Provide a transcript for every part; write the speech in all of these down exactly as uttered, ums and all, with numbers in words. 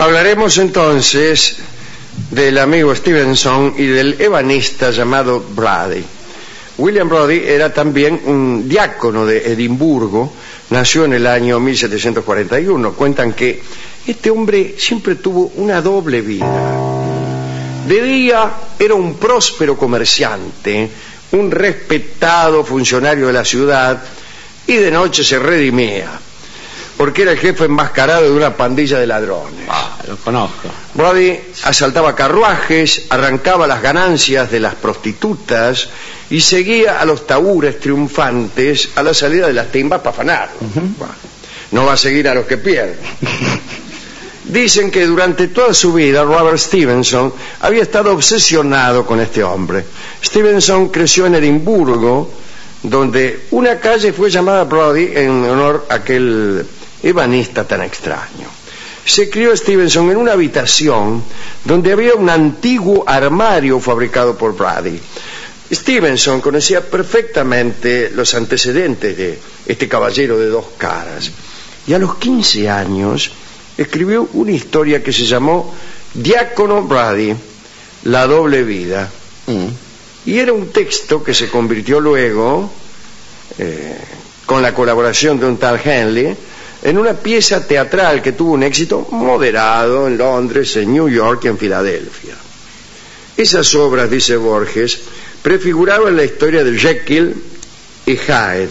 Hablaremos entonces del amigo Stevenson y del ebanista llamado Brady. William Brody era también un diácono de Edimburgo, nació en el año mil setecientos cuarenta y uno. Cuentan que este hombre siempre tuvo una doble vida. De día era un próspero comerciante, un respetado funcionario de la ciudad, y de noche se redimía, porque era el jefe enmascarado de una pandilla de ladrones. Ah, lo conozco. Brody asaltaba carruajes, arrancaba las ganancias de las prostitutas y seguía a los taúres triunfantes a la salida de las timbas para afanarlos. Uh-huh. Bueno, no va a seguir a los que pierden. Dicen que durante toda su vida Robert Stevenson había estado obsesionado con este hombre. Stevenson creció en Edimburgo, donde una calle fue llamada Brody en honor a aquel ebanista tan extraño. Se crió Stevenson en una habitación donde había un antiguo armario fabricado por Brady. Stevenson conocía perfectamente los antecedentes de este caballero de dos caras, y a los quince años escribió una historia que se llamó Diácono Brady, la doble vida. Mm. Y era un texto que se convirtió luego, eh, con la colaboración de un tal Henley, en una pieza teatral que tuvo un éxito moderado en Londres, en New York y en Filadelfia. Esas obras, dice Borges, prefiguraban la historia de Jekyll y Hyde.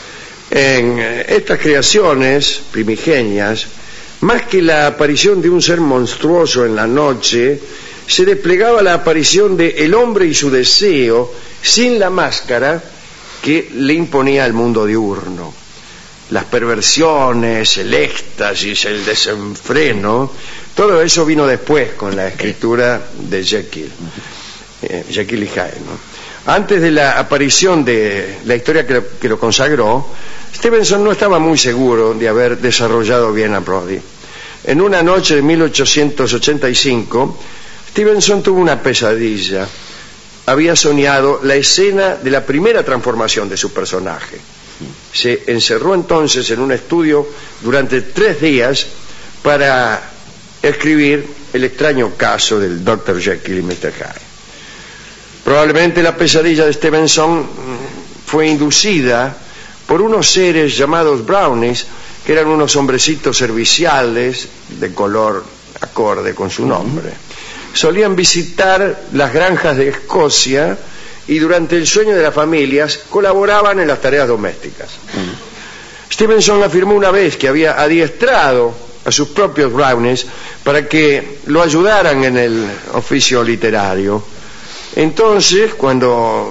En estas creaciones primigenias, más que la aparición de un ser monstruoso en la noche, se desplegaba la aparición de el hombre y su deseo sin la máscara que le imponía el mundo diurno. Las perversiones, el éxtasis, el desenfreno, todo eso vino después con la escritura de Jekyll, eh, Jekyll y Hyde, ¿no? Antes de la aparición de la historia que lo, que lo consagró, Stevenson no estaba muy seguro de haber desarrollado bien a Brody. En una noche de mil ochocientos ochenta y cinco, Stevenson tuvo una pesadilla. Había soñado la escena de la primera transformación de su personaje. Se encerró entonces en un estudio durante tres días para escribir el extraño caso del doctor Jekyll y mister Hyde. Probablemente la pesadilla de Stevenson fue inducida por unos seres llamados brownies, que eran unos hombrecitos serviciales de color acorde con su nombre. Solían visitar las granjas de Escocia y durante el sueño de las familias colaboraban en las tareas domésticas. Mm. Stevenson afirmó una vez que había adiestrado a sus propios brownies para que lo ayudaran en el oficio literario. Entonces, cuando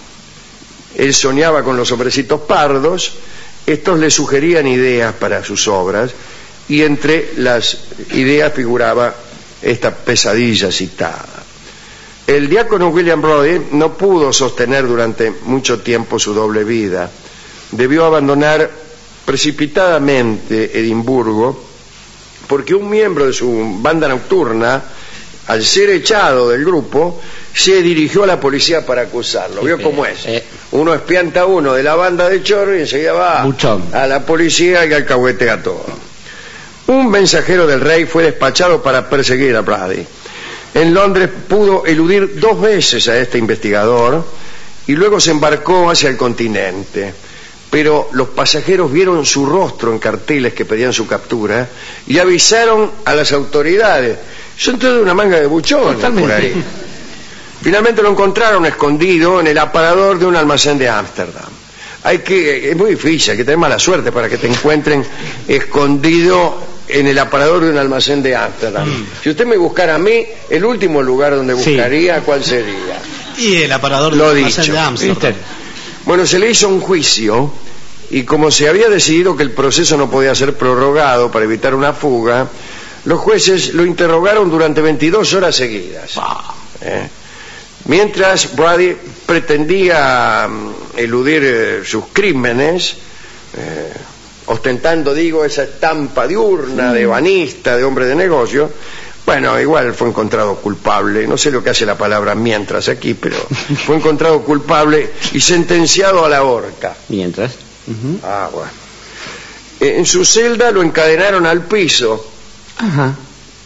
él soñaba con los hombrecitos pardos, estos le sugerían ideas para sus obras, y entre las ideas figuraba esta pesadilla citada. El diácono William Brody no pudo sostener durante mucho tiempo su doble vida. Debió abandonar precipitadamente Edimburgo porque un miembro de su banda nocturna, al ser echado del grupo, se dirigió a la policía para acusarlo. ¿Vio cómo es? Uno espianta a uno de la banda de chorro y enseguida va Buchón. a la policía y alcahuetea todo. Un mensajero del rey fue despachado para perseguir a Brady. En Londres pudo eludir dos veces a este investigador y luego se embarcó hacia el continente. Pero los pasajeros vieron su rostro en carteles que pedían su captura y avisaron a las autoridades. Son toda una manga de buchones por ahí. Finalmente lo encontraron escondido en el aparador de un almacén de Ámsterdam. Hay que, es muy difícil, hay que tener mala suerte para que te encuentren escondido en el aparador de un almacén de Ámsterdam. Mm. Si usted me buscara a mí, el último lugar donde buscaría, sí. ¿Cuál sería? Y el aparador del almacén de Ámsterdam. Bueno, se le hizo un juicio y como se había decidido que el proceso no podía ser prorrogado para evitar una fuga, los jueces lo interrogaron durante veintidós horas seguidas. Ah. ¿Eh? Mientras Brady pretendía eludir eh, sus crímenes, eh, ostentando, digo, esa estampa diurna de ebanista, de hombre de negocio, bueno, igual fue encontrado culpable, no sé lo que hace la palabra mientras aquí, pero fue encontrado culpable y sentenciado a la horca. ¿Mientras? Uh-huh. Ah, bueno. En su celda lo encadenaron al piso. Ajá.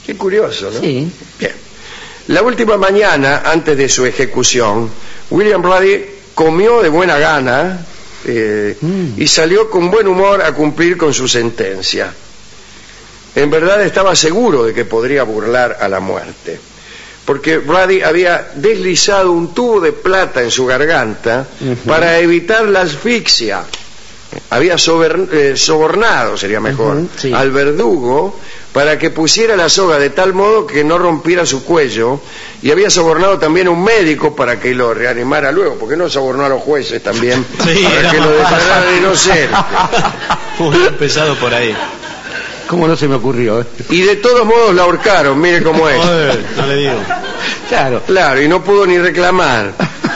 Qué curioso, ¿no? Sí. Bien. La última mañana, antes de su ejecución, William Brady comió de buena gana eh, mm. y salió con buen humor a cumplir con su sentencia. En verdad estaba seguro de que podría burlar a la muerte, porque Brady había deslizado un tubo de plata en su garganta uh-huh. para evitar la asfixia. Había sober, eh, sobornado, sería mejor, uh-huh, sí. al verdugo para que pusiera la soga de tal modo que no rompiera su cuello, y había sobornado también a un médico para que lo reanimara luego, porque no sobornó a los jueces también sí, para no. que lo declararan inocente. Muy empezado por ahí. ¿Cómo no se me ocurrió? Eh? Y de todos modos la ahorcaron, mire cómo es. Joder, no le digo. Claro. Claro, y no pudo ni reclamar.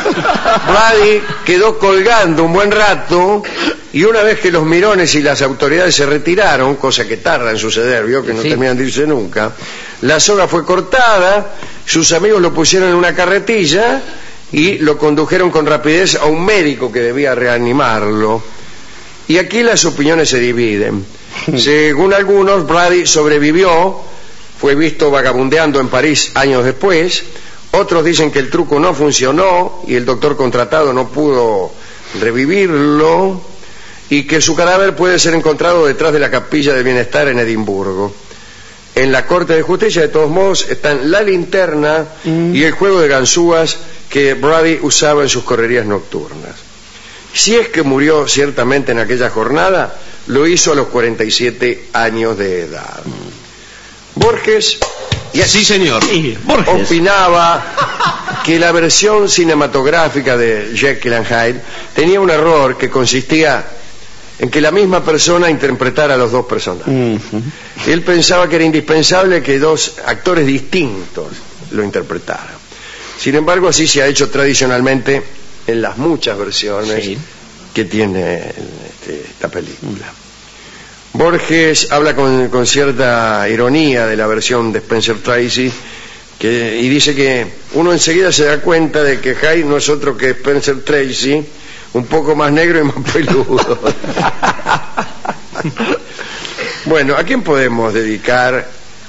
Brady quedó colgando un buen rato, y una vez que los mirones y las autoridades se retiraron, cosa que tarda en suceder, vio que no sí. terminan de irse nunca, la soga fue cortada, sus amigos lo pusieron en una carretilla y lo condujeron con rapidez a un médico que debía reanimarlo. Y aquí las opiniones se dividen. Según algunos, Brady sobrevivió, fue visto vagabundeando en París años después. Otros dicen que el truco no funcionó y el doctor contratado no pudo revivirlo, y que su cadáver puede ser encontrado detrás de la Capilla del Bienestar en Edimburgo. En la Corte de Justicia, de todos modos, están la linterna mm. y el juego de ganzúas que Brady usaba en sus correrías nocturnas. Si es que murió ciertamente en aquella jornada, lo hizo a los cuarenta y siete años de edad. Borges, yes, sí señor, sí, Borges opinaba que la versión cinematográfica de Jekyll and Hyde tenía un error que consistía en que la misma persona interpretara a los dos personajes. Uh-huh. Él pensaba que era indispensable que dos actores distintos lo interpretaran. Sin embargo, así se ha hecho tradicionalmente en las muchas versiones sí. que tiene este, esta película. Mm. Borges habla con, con cierta ironía de la versión de Spencer Tracy, que, y dice que uno enseguida se da cuenta de que Hyde no es otro que Spencer Tracy, un poco más negro y más peludo. Bueno, ¿a quién podemos dedicar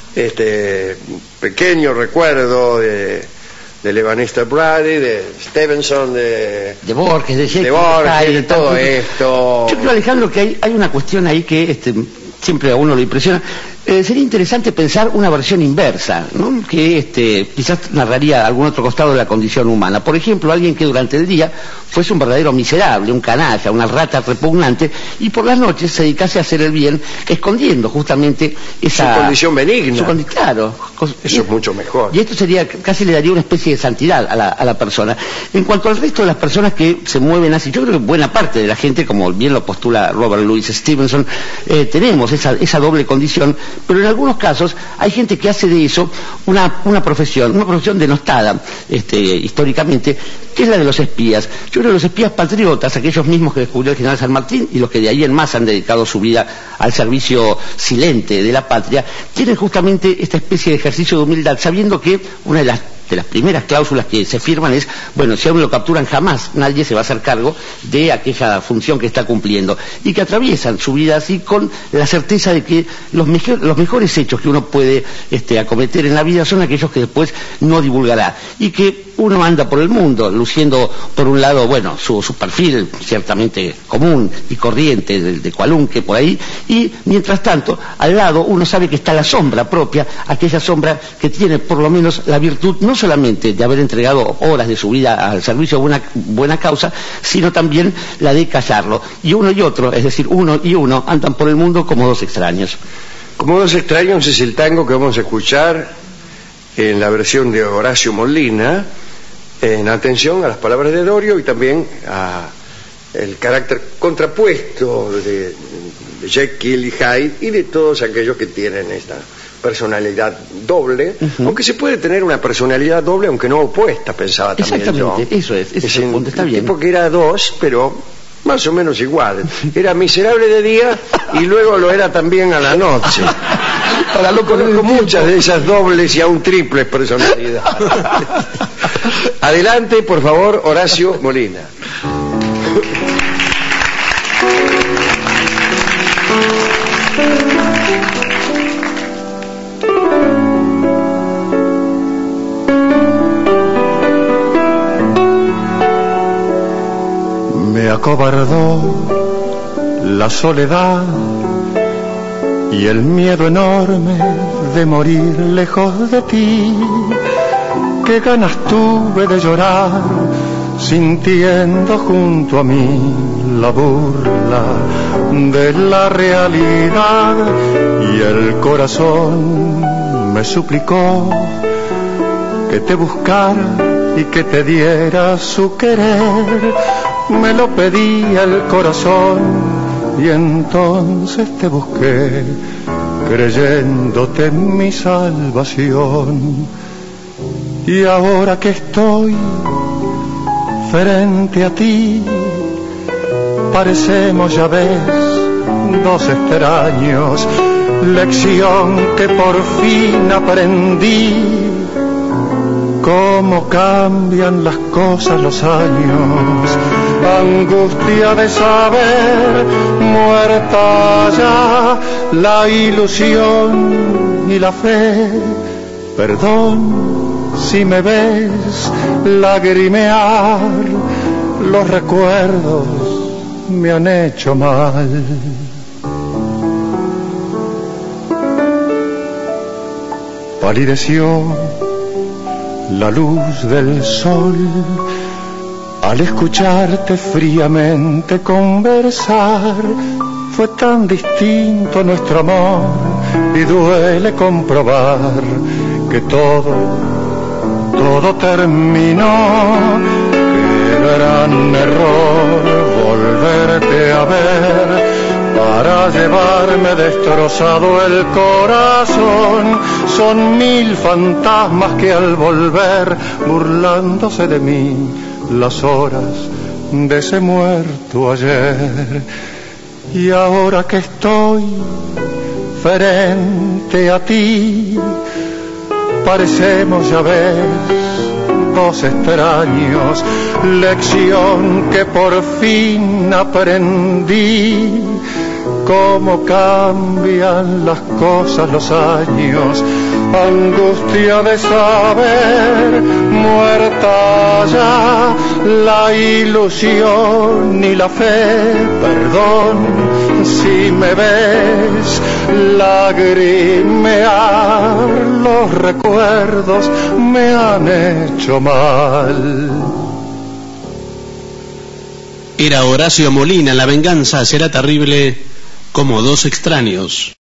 este pequeño recuerdo de del ebanista Brady, de Stevenson, de, de Borges, de, Jekyll, de Borges, de todo esto? Yo creo, Alejandro, que hay, hay una cuestión ahí que este, siempre a uno lo impresiona. Eh, sería interesante pensar una versión inversa, ¿no? Que este, quizás narraría algún otro costado de la condición humana. Por ejemplo, alguien que durante el día fuese un verdadero miserable, un canalla, una rata repugnante, y por las noches se dedicase a hacer el bien, escondiendo justamente esa... Su condición benigna. Su condi claro. Eso es mucho mejor. Y esto sería, casi le daría una especie de santidad a la, a la persona. En cuanto al resto de las personas que se mueven así, yo creo que buena parte de la gente, como bien lo postula Robert Louis Stevenson, eh, tenemos esa, esa doble condición, pero en algunos casos hay gente que hace de eso una, una profesión, una profesión denostada este, históricamente, que es la de los espías. Yo creo que los espías patriotas, aquellos mismos que descubrió el general San Martín y los que de ahí en más han dedicado su vida al servicio silente de la patria, tienen justamente esta especie de ejercicio de humildad, sabiendo que una de las de las primeras cláusulas que se firman es, bueno, si a uno lo capturan jamás nadie se va a hacer cargo de aquella función que está cumpliendo, y que atraviesan su vida así con la certeza de que los, mejor, los mejores hechos que uno puede este, acometer en la vida son aquellos que después no divulgará, y que uno anda por el mundo luciendo por un lado, bueno, su, su perfil ciertamente común y corriente de, de cualunque por ahí, y mientras tanto al lado uno sabe que está la sombra propia, aquella sombra que tiene por lo menos la virtud no solamente de haber entregado horas de su vida al servicio de una buena causa, sino también la de callarlo. Y uno y otro, es decir, uno y uno, andan por el mundo como dos extraños. Como dos extraños es el tango que vamos a escuchar en la versión de Horacio Molina, en atención a las palabras de Dorio y también a el carácter contrapuesto de, de Jekyll y Hyde y de todos aquellos que tienen esta personalidad doble, uh-huh. aunque se puede tener una personalidad doble aunque no opuesta, pensaba también yo. Exactamente, eso es, ese es el punto, está bien. Tipo que era dos, pero más o menos igual. Era miserable de día y luego lo era también a la noche. Para lo conozco muchas de esas dobles y aún triples personalidades. Adelante, por favor, Horacio Molina. acobardó la soledad y el miedo enorme de morir lejos de ti. Qué ganas tuve de llorar, sintiendo junto a mí la burla de la realidad, y el corazón me suplicó que te buscara y que te diera su querer. Me lo pedía el corazón y entonces te busqué, creyéndote en mi salvación. Y ahora que estoy frente a ti, parecemos, ya ves, dos extraños. Lección que por fin aprendí, cómo cambian las cosas los años. Angustia de saber, muerta ya la ilusión y la fe. Perdón si me ves lagrimear, los recuerdos me han hecho mal. Palideció la luz del sol al escucharte fríamente conversar. Fue tan distinto nuestro amor y duele comprobar que todo, todo terminó. Qué gran error volverte a ver para llevarme destrozado el corazón. Son mil fantasmas que al volver, burlándose de mí, las horas de ese muerto ayer. Y ahora que estoy frente a ti, parecemos, ya ves, dos extraños. Lección que por fin aprendí, cómo cambian las cosas los años. Angustia de saber, muerta ya la ilusión y la fe. Perdón si me ves lagrimear, los recuerdos me han hecho mal. Era Horacio Molina. La venganza será terrible como dos extraños.